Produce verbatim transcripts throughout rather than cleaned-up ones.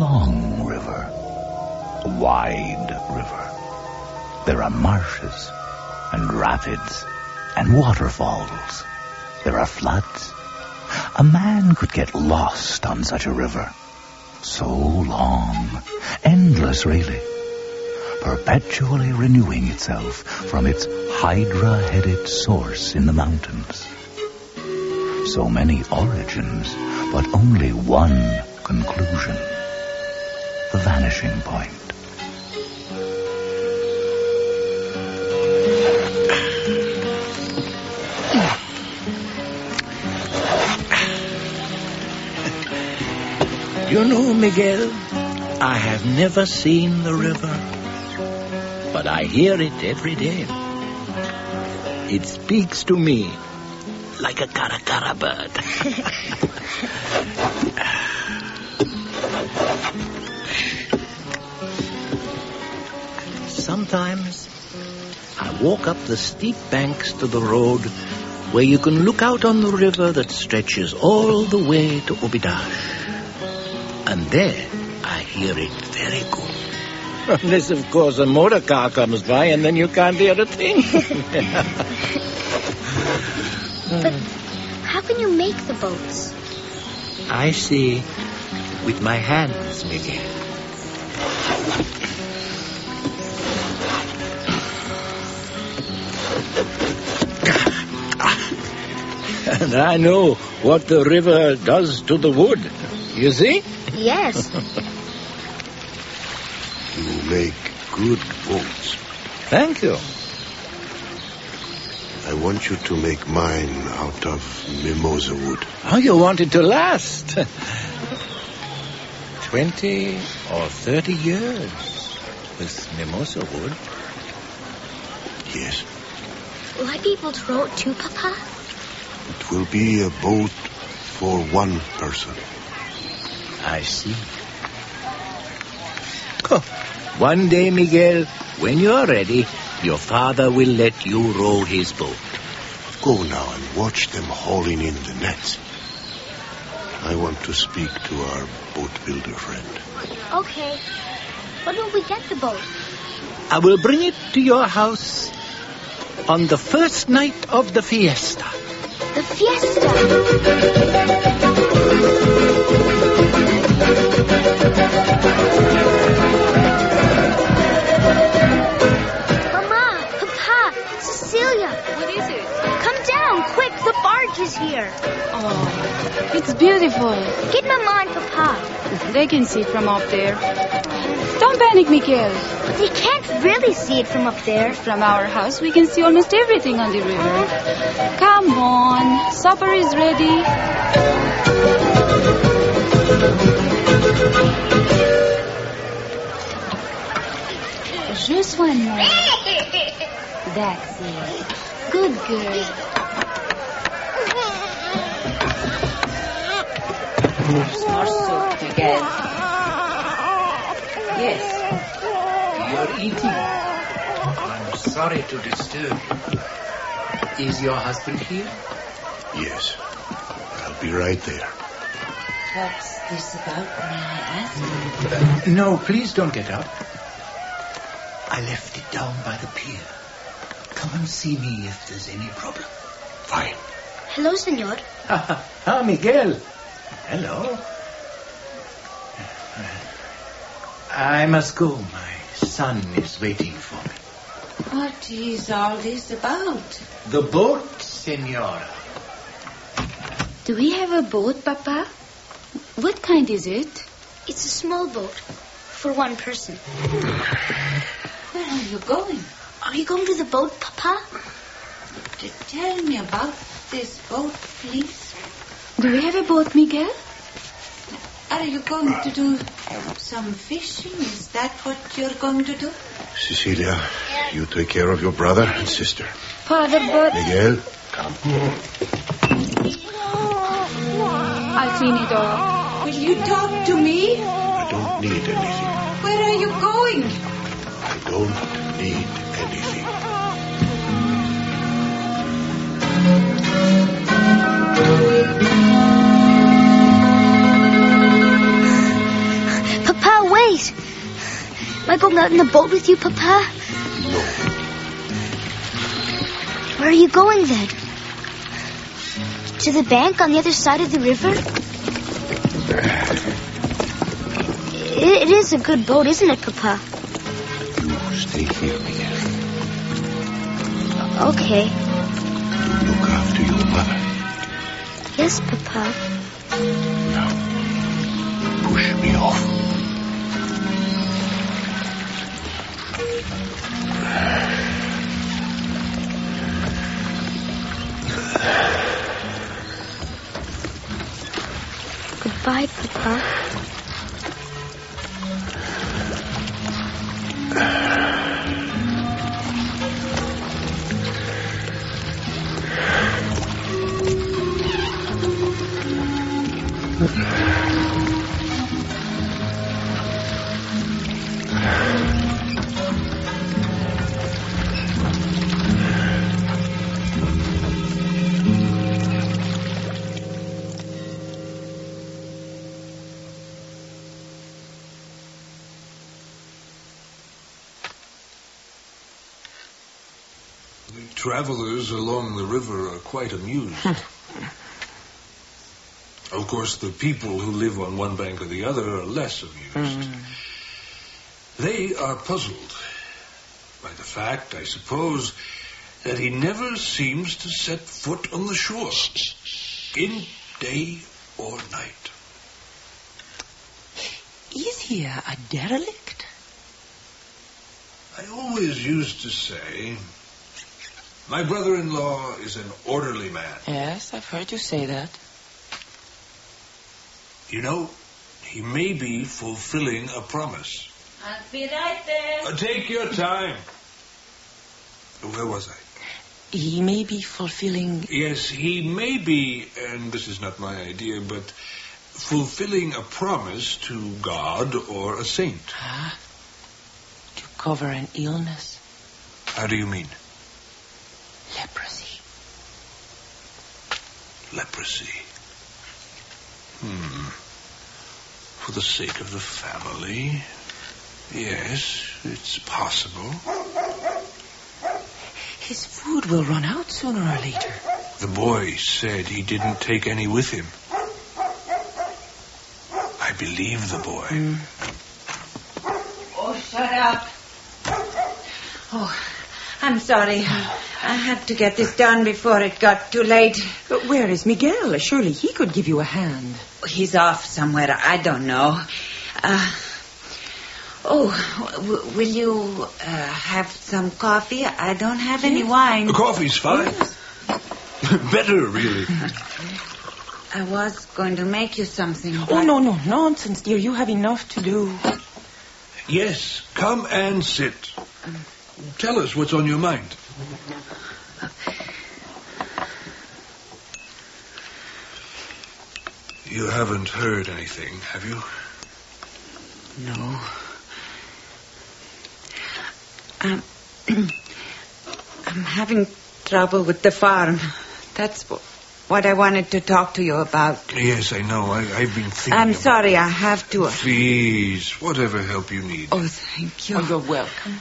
long river, a wide river. There are marshes and rapids and waterfalls. There are floods. A man could get lost on such a river. So long, endless really, perpetually renewing itself from its hydra-headed source in the mountains. So many origins, but only one conclusion, the vanishing point. You know, Miguel, I have never seen the river, but I hear it every day. It speaks to me like a caracara bird. Sometimes I walk up the steep banks to the road where you can look out on the river that stretches all the way to Obidash. And there, I hear it very good. Unless, of course, a motor car comes by and then you can't hear a thing. But how can you make the boats? I see with my hands, Miguel. And I know what the river does to the wood. You see? Yes. You make good boats. Thank you. I want you to make mine out of mimosa wood. Oh, you want it to last. Twenty or thirty years with mimosa wood. Yes. Will I be able to row it too, Papa? It will be a boat for one person. I see. Oh, one day, Miguel, when you're ready, your father will let you row his boat. Go now and watch them hauling in the nets. I want to speak to our boat builder friend. Okay. When will we get the boat? I will bring it to your house on the first night of the fiesta. The fiesta! Mama, Papa, Cecilia. What is it? Come down, quick, the barge is here. Oh, it's beautiful. Get Mama and Papa. They can see it from up there. Don't panic, Miguel. But they can't really see it from up there. From our house, we can see almost everything on the river. Come on, supper is ready. Just one more. That's it. Good girl. There's more soup, Miguel. Yes. You're eating. I'm sorry to disturb you. Is your husband here? Yes. I'll be right there. What's this about, may I ask? Uh, no, please don't get up. I left it down by the pier. Come and see me if there's any problem. Fine. Hello, senor. Ah, Miguel. Hello. I must go. My son is waiting for me. What is all this about? The boat, senora. Do we have a boat, Papa? What kind is it? It's a small boat for one person. Where are you going? Are you going to the boat, Papa? To tell me about this boat, please. Do we have a boat, Miguel? Are you going to do some fishing? Is that what you're going to do? Cecilia, you take care of your brother and sister. Father, but... Miguel, come. I'll clean it all. Will you talk to me? I don't need anything. Where are you going? I don't need anything. I going out in the boat with you, Papa? No. Where are you going then? To the bank on the other side of the river? It, it is a good boat, isn't it, Papa? You stay here, Miguel. Okay. You look after your mother. Yes, Papa. Now, push me off. Goodbye, Papa. The travelers along the river are quite amused. Of course, the people who live on one bank or the other are less amused. Mm. They are puzzled by the fact, I suppose, that he never seems to set foot on the shore, in day or night. Is he a, a derelict? I always used to say, my brother-in-law is an orderly man. Yes, I've heard you say that. You know, he may be fulfilling a promise. I'll be right there. Uh, take your time. Where was I? He may be fulfilling... Yes, he may be, and this is not my idea, but fulfilling a promise to God or a saint. Ah, to cover an illness. How do you mean? Leprosy. Leprosy. Hmm. For the sake of the family. Yes, it's possible. His food will run out sooner or later. The boy said he didn't take any with him. I believe the boy. Mm. Oh, shut up. Oh, I'm sorry. I had to get this done before it got too late. But where is Miguel? Surely he could give you a hand. He's off somewhere. I don't know. Uh, oh, w- will you uh, have some coffee? I don't have any wine. The coffee's fine. Yes. Better, really. I was going to make you something. Oh, but... no, no, nonsense, dear. You have enough to do. Yes, come and sit. Tell us what's on your mind. You haven't heard anything, have you? No. Um, I'm having trouble with the farm. That's what I wanted to talk to you about. Yes, I know. I, I've been thinking I'm about sorry, I have to. Please, whatever help you need. Oh, thank you. Oh, you're welcome.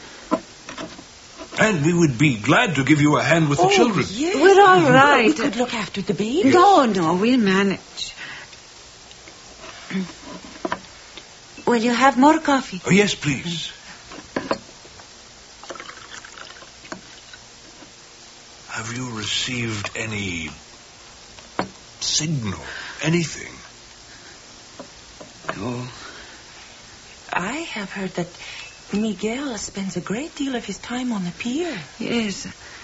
And we would be glad to give you a hand with the oh, children. Yes. We're all right. We could look after the baby. No, no, we'll manage. Will you have more coffee? Oh, yes, please. Have you received any signal? Anything? No. I have heard that Miguel spends a great deal of his time on the pier. Yes.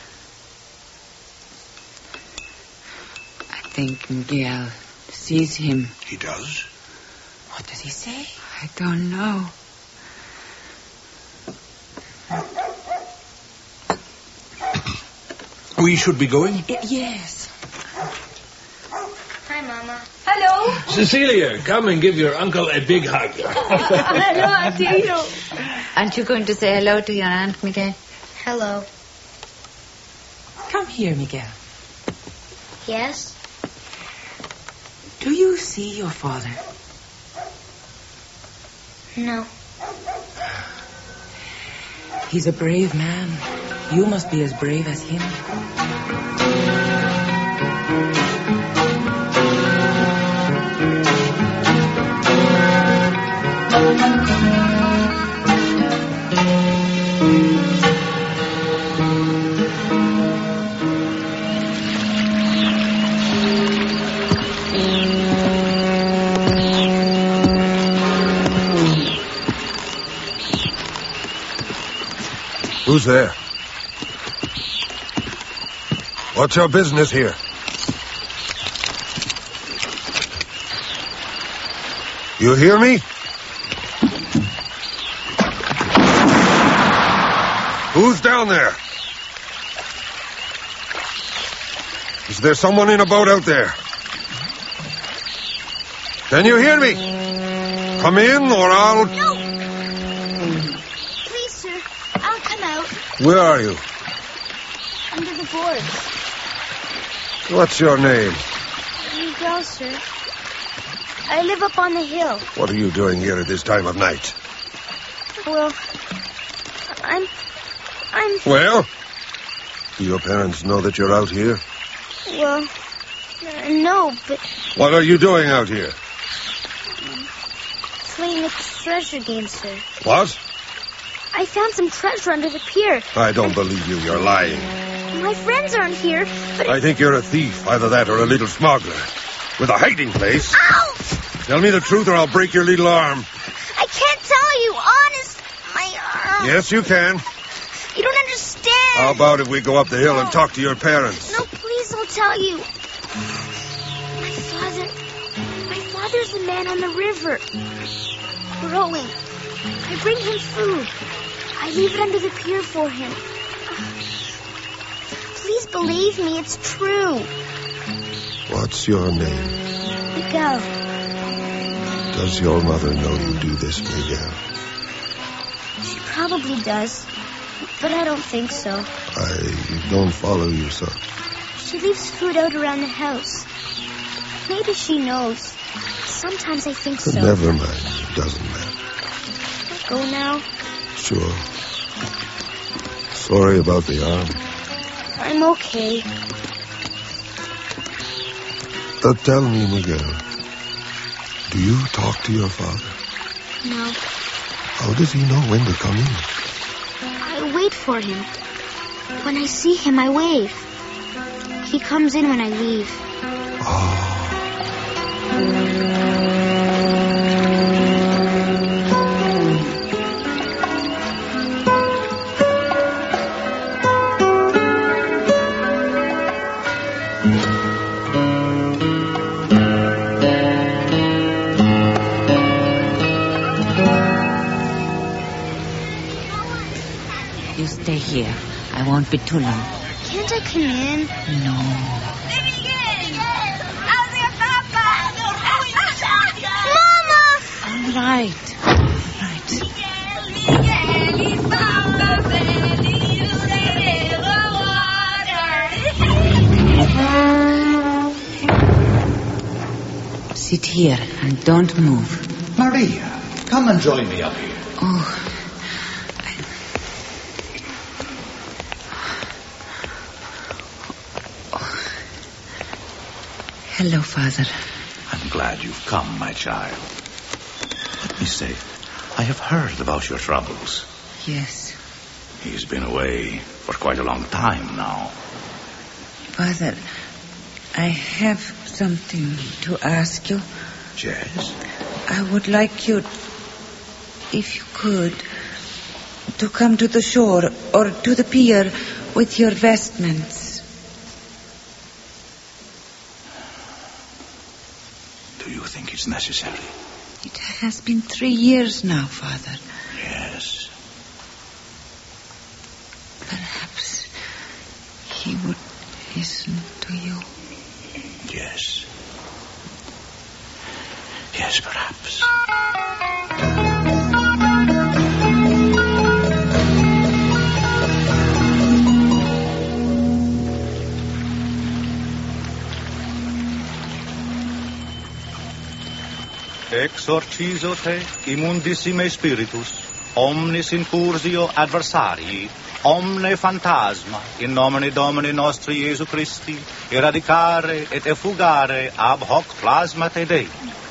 I think Miguel sees him. He does? What does he say? I don't know. We should be going? I- yes. Hi, Mama. Hello. Cecilia, come and give your uncle a big hug. Hello, Auntie. Aren't you going to say hello to your Aunt Miguel? Hello. Come here, Miguel. Yes? Do you see your father? No. He's a brave man. You must be as brave as him. Who's there? What's your business here? You hear me? Who's down there? Is there someone in a boat out there? Can you hear me? Come in or I'll... No! Please, sir, I'll come out. Where are you? Under the boards. What's your name? Miguel, sir. I live up on the hill. What are you doing here at this time of night? Well, I'm... I'm... Well? Do your parents know that you're out here? Well, uh, no, but... What are you doing out here? Playing a treasure game, sir. What? I found some treasure under the pier. I don't believe you. You're lying. My friends aren't here, but... I think you're a thief, either that or a little smuggler. With a hiding place. Ow! Tell me the truth or I'll break your little arm. I can't tell you, honest. My arm... Yes, you can. You don't understand. How about if we go up the hill and talk to your parents? No, please, I'll tell you. My father... My father's the man on the river. Rowing. I bring him food. I leave it under the pier for him. Please believe me, it's true. What's your name? Miguel. Does your mother know you do this, Miguel? She probably does, but I don't think so. I don't follow you, son. She leaves food out around the house. Maybe she knows. Sometimes I think so. Never mind. It doesn't matter. I'll go now. Sure. Sorry about the arm. I'm okay. Uh, tell me, Miguel. Do you talk to your father? No. How does he know when to come in? I wait for him. When I see him, I wave. He comes in when I leave. Oh. You stay here. I won't be too long. Can't I come in? No. Mama! All right. All right. Sit here and don't move. Maria, come and join me up here. Oh. Hello, Father. I'm glad you've come, my child. Let me say, I have heard about your troubles. Yes. He's been away for quite a long time now. Father, I have something to ask you. Yes? I would like you, if you could, to come to the shore or to the pier with your vestments. Do you think it's necessary? It has been three years now, Father. Yes. Perhaps he would listen to you. Yes. Yes, perhaps. Exorcizo te immundissime spiritus. omnis incursio adversarii, omne phantasma, in nomine Domini nostri Iesu Christi, eradicare et effugare ab hoc plasmate Dei.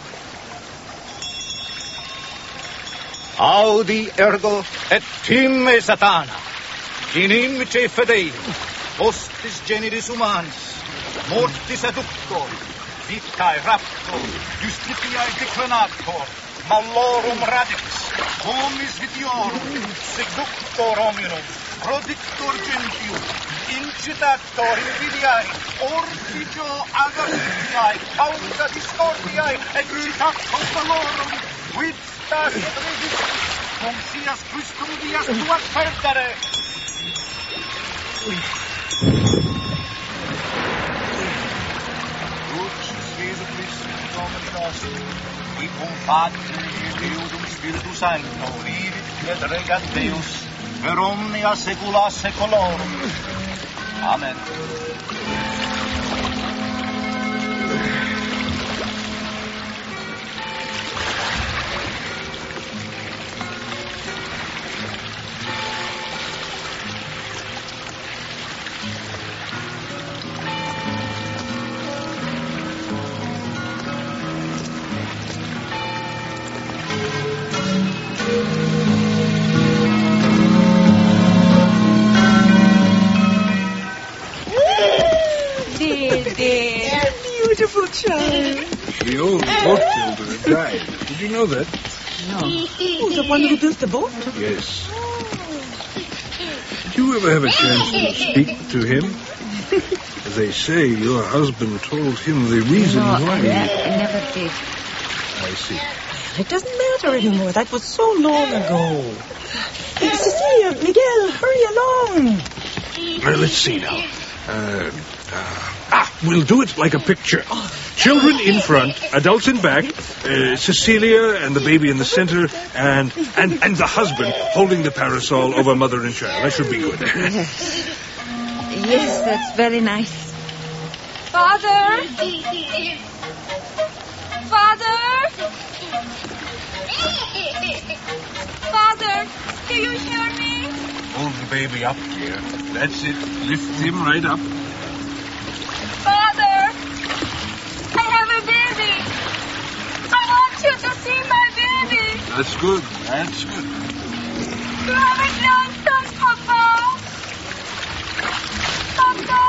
Audi ergo et time Satana, in inimice fidei, hostis generis humanis, mortis adductor, vitae raptor, justitiae declinator, malorum radix, homis vitiorum, seductor hominum, prodictor gentium, incitator invidiae, ortigio agapitiae, causa discordiae, excitator valorum, vitas et resistis, cum sias Christum dias tuas perdere. Jesu Christi, Domini nostri, qui cum Patri et Deum Spiritus Sancto, vivit et regat Deus, per omnia saecula saeculorum. Amen. Beautiful child. The old boat builder died. Did you know that? No. Oh, the one who built the boat? Yes. Did you ever have a chance to speak to him? They say your husband told him the reason no, why. I ne- never did. I see. It doesn't matter anymore. That was so long ago. Hey, Cecilia, Miguel, hurry along. Well, let's see now. Uh, uh, ah, we'll do it like a picture. Children in front, adults in back, uh, Cecilia and the baby in the center, and, and and the husband holding the parasol over mother and child. That should be good. Yes. Yes, that's very nice. Father? Father? Father, do you hear me? Hold the baby up here. That's it. Lift him right up. Father, I have a baby. I want you to see my baby. That's good. That's good. You have a grandson, Papa. Papa.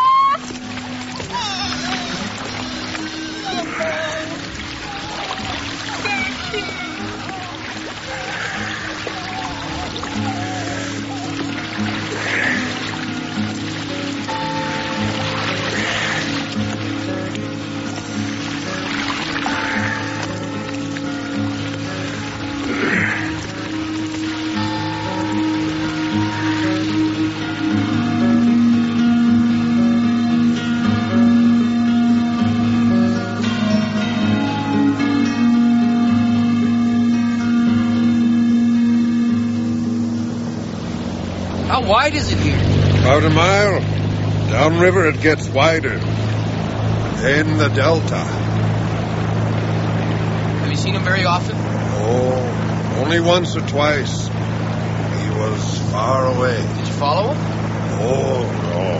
How wide is it here? About a mile. Downriver it gets wider. Then the delta. Have you seen him very often? Oh, only once or twice. He was far away. Did you follow him? Oh, no.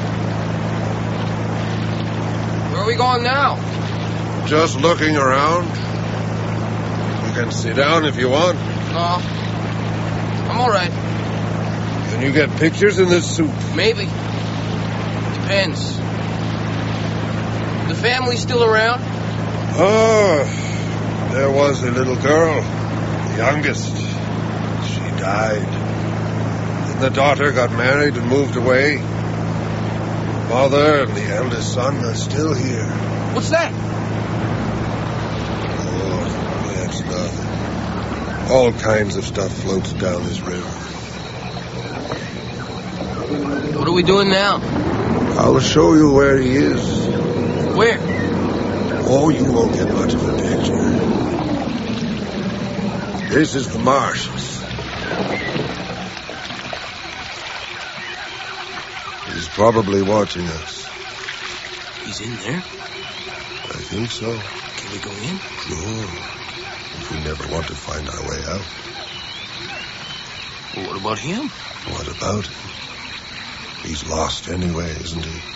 Where are we going now? Just looking around. You can sit down if you want. No. I'm all right. Can you get pictures in this suit? Maybe. Depends. The family still around? Oh, there was a little girl, the youngest. She died. Then the daughter got married and moved away. The mother and the eldest son are still here. What's that? Oh, that's nothing. All kinds of stuff floats down this river. What are we doing now? I'll show you where he is. Where? Oh, you won't get much of a picture. This is the marshes. He's probably watching us. He's in there? I think so. Can we go in? Sure. If we never want to find our way out. Well, what about him? What about him? He's lost anyway, isn't he?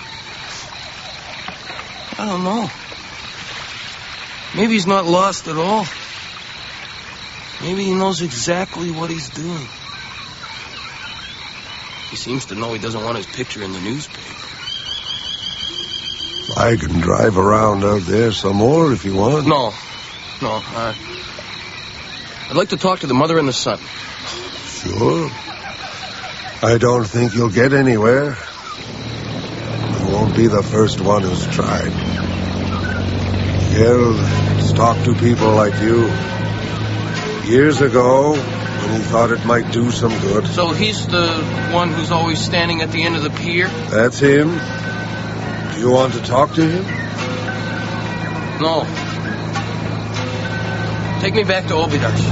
I don't know. Maybe he's not lost at all. Maybe he knows exactly what he's doing. He seems to know he doesn't want his picture in the newspaper. I can drive around out there some more if you want. No. No. Uh, I'd like to talk to the mother and the son. Sure. I don't think you'll get anywhere. You won't be the first one who's tried. Miguel talked to people like you. Years ago, when he thought it might do some good. So he's the one who's always standing at the end of the pier? That's him. Do you want to talk to him? No. Take me back to Obidash.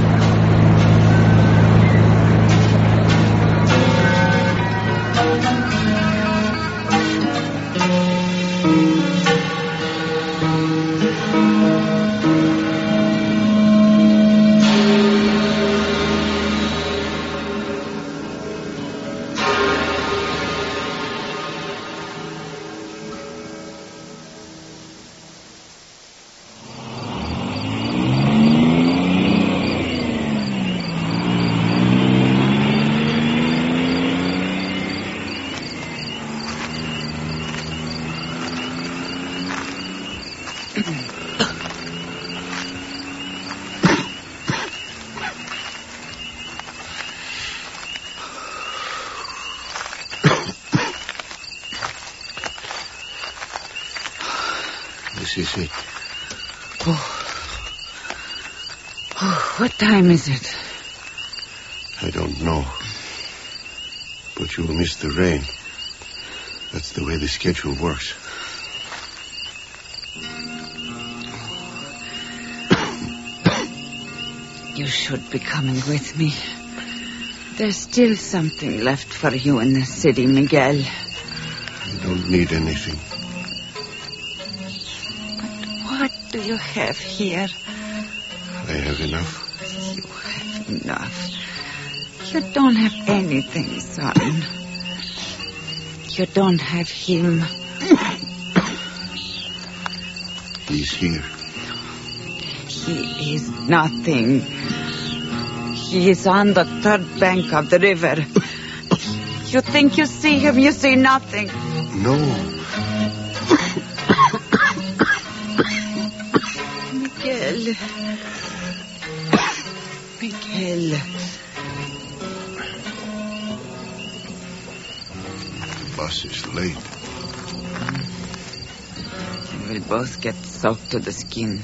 This is it. Oh. Oh, what time is it? I don't know. But you'll miss the rain. That's the way the schedule works. You should be coming with me. There's still something left for you in the city, Miguel. You don't need anything. What do you have here? I have enough. You have enough. You don't have anything, son. You don't have him. He's here. He is nothing. He is on the third bank of the river. You think you see him, you see nothing. No. Miguel. Miguel. The bus is late. We'll both get soaked to the skin.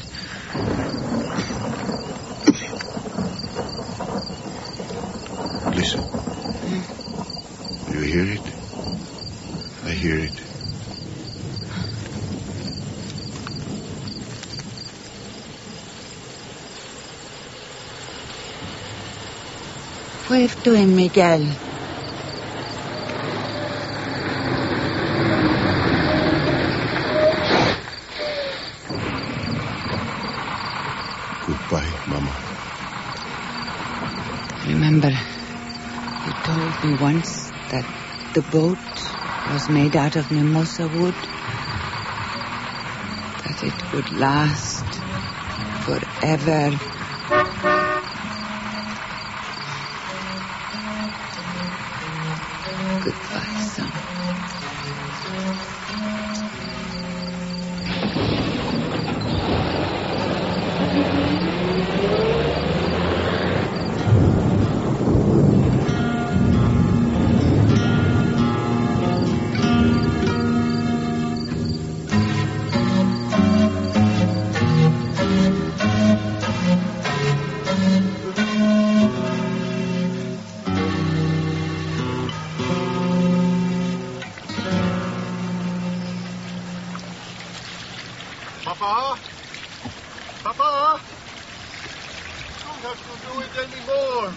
Listen. You hear it? I hear it. Wave to him, Miguel. Goodbye, Mama. Remember, you told me once that the boat was made out of mimosa wood, that it would last forever. Goodbye, son. Papa? Papa? You don't have to do it anymore.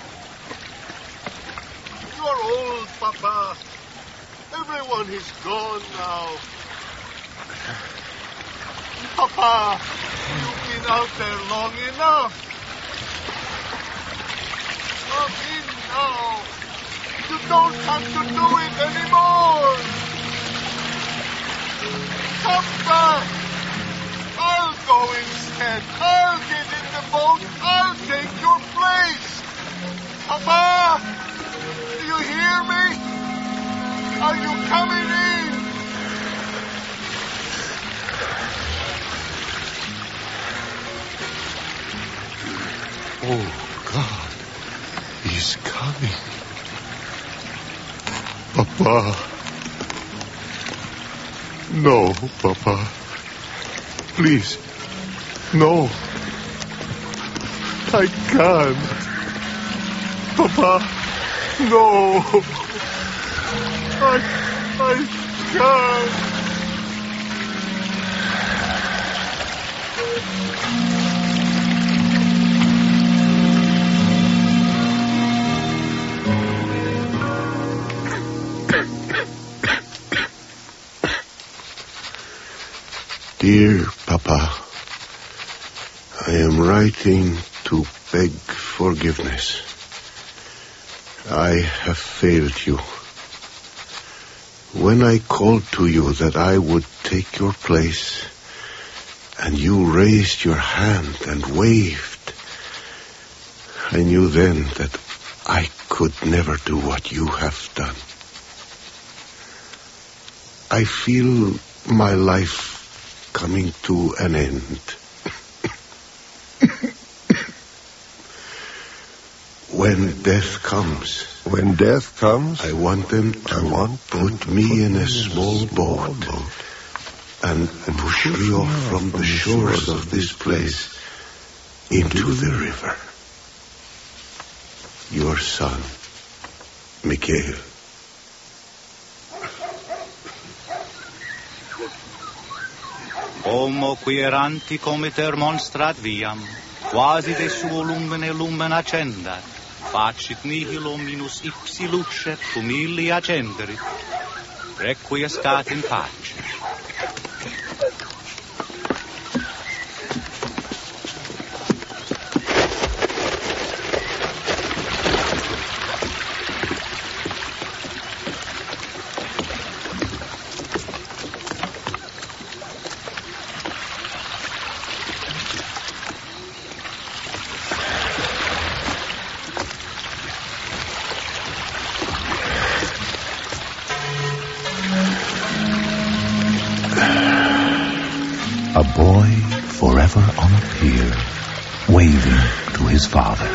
You're old, Papa. Everyone is gone now. Papa, you've been out there long enough. Come in No. You don't have to do it anymore. Come back. I'll go instead. I'll get in the boat. I'll take your place. Papa, do you hear me? Are you coming in? Oh, God. He's coming. Papa. No, Papa. Please. No. I can't. Papa. No. I, I can't. Dear Papa, I am writing to beg forgiveness. I have failed you. When I called to you that I would take your place, and you raised your hand and waved, I knew then that I could never do what you have done. I feel my life coming to an end. When death comes... When death comes? I want them to I want put them me in a small boat, boat and push me off from the shores of this place into the river. Your son, Miguel. Homo qui eranti comiter monstrat viam, quasi de suo lumine lumen accendat, facit nihilo minus ipsi lucet cum illi accenderit, requiescat in pace. A boy forever on a pier, waving to his father.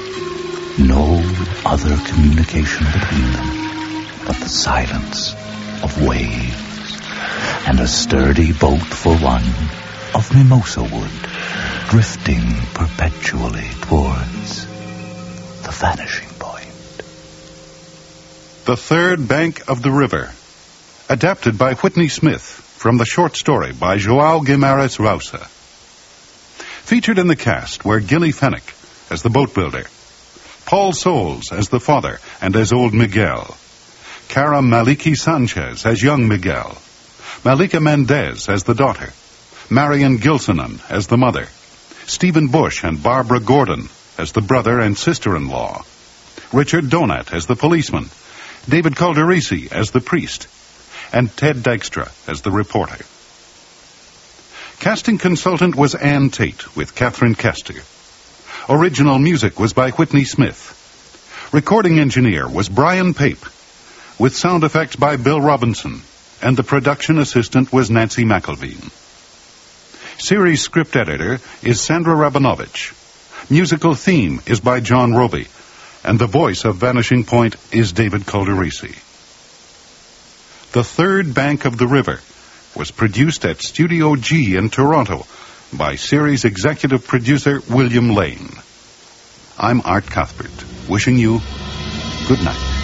No other communication between them but the silence of waves, and a sturdy boat for one of mimosa wood, drifting perpetually towards the vanishing point. The Third Bank of the River, adapted by Whitney Smith from the short story by João Guimarães Rosa. Featured in the cast were Gilly Fenwick as the boat builder, Paul Soles as the father and as old Miguel, Cara Maliki Sanchez as young Miguel, Malika Mendez as the daughter, Marion Gilsonan as the mother, Stephen Bush and Barbara Gordon as the brother and sister-in-law, Richard Donat as the policeman, David Calderisi as the priest, and Ted Dykstra as the reporter. Casting consultant was Ann Tate with Catherine Kester. Original music was by Whitney Smith. Recording engineer was Brian Pape, with sound effects by Bill Robinson, and the production assistant was Nancy McElveen. Series script editor is Sandra Rabinovich. Musical theme is by John Roby, and the voice of Vanishing Point is David Calderisi. The Third Bank of the River was produced at Studio G in Toronto by series executive producer William Lane. I'm Art Cuthbert, wishing you good night.